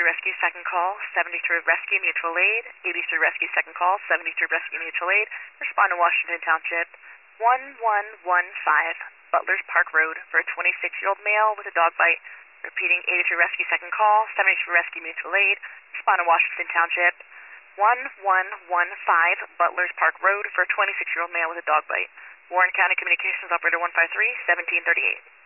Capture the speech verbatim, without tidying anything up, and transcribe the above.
Rescue Second Call, seventy-three Rescue Mutual Aid, eighty-three Rescue Second Call, seventy-three Rescue Mutual Aid, respond to Washington Township, one one one five, Butlers Park Road, for a twenty-six-year-old male with a dog bite. Repeating, eighty-three Rescue Second Call, seventy-three Rescue Mutual Aid, respond to Washington Township, one one one five, Butlers Park Road, for a twenty-six-year-old male with a dog bite. Warren County Communications Operator one five three, seventeen thirty-eight.